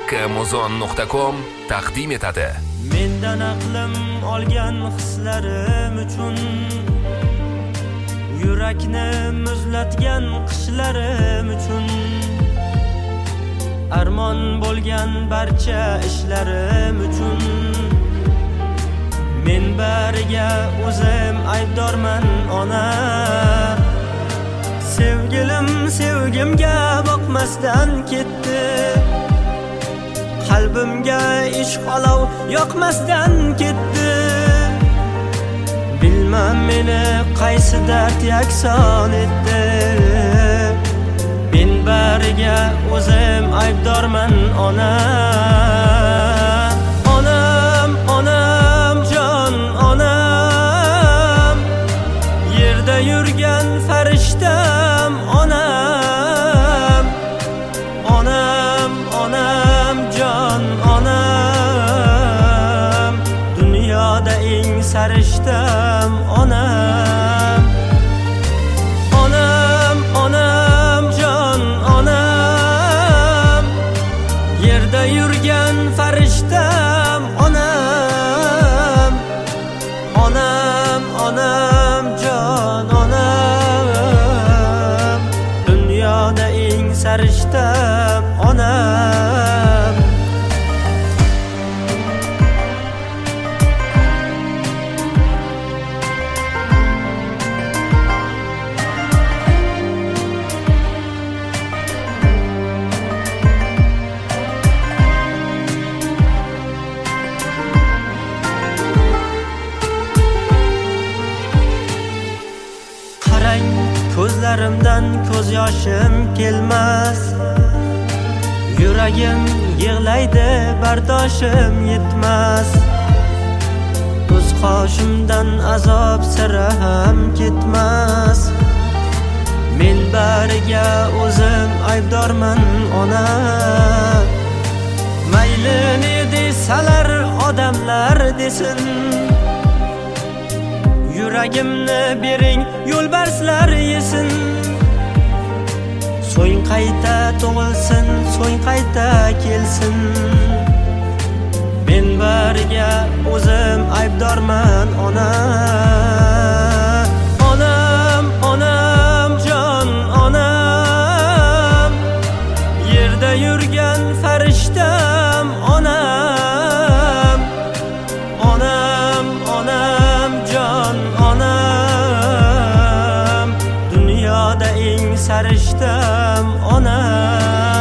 kmuzon.com taqdim etadi. Mendan aqlim olgan hislarim uchun, yurakni muzlatgan qishlarim uchun, armon bo'lgan barcha ishlarim uchun, men bariga o'zim aybdorman ona. Sevgilim sevgimga boqmasdan ketdi, qalbimga ishq olov yoqmasdan ketdi. Bilmam meni qaysi dard yakson etdi, men bariga o'zim aybdorman ona. Onam, onam, jon onam, yerda yurgan farishtam onam. Onam, onam, jon onam, dunyoda eng sarishtam onam. Onam, onam, jon onam, yerda yurgan farishtam onam. Onam, onam, jon onam, dunyoda eng sarishtam onam. Qarang, ko'zlarimdan ko'z yoshim kelmas, yuragim yig'laydi, bardoshim yetmas. Ko'z qoshimdan azob sira ham ketmas, men bariga o'zim aybdorman ona. Mayli ne desalar odamlar desin, yuragimni bering yo'lbarslar yesin. So'ng qayta tug'ilsin, so'ng qayta kelsin, men bariga o'zim aybdorman ona. Onam, onam, jon onam, yerda yurgan farishtam onam. Onam, onam, jon onam, dunyoda eng sarishtam onam.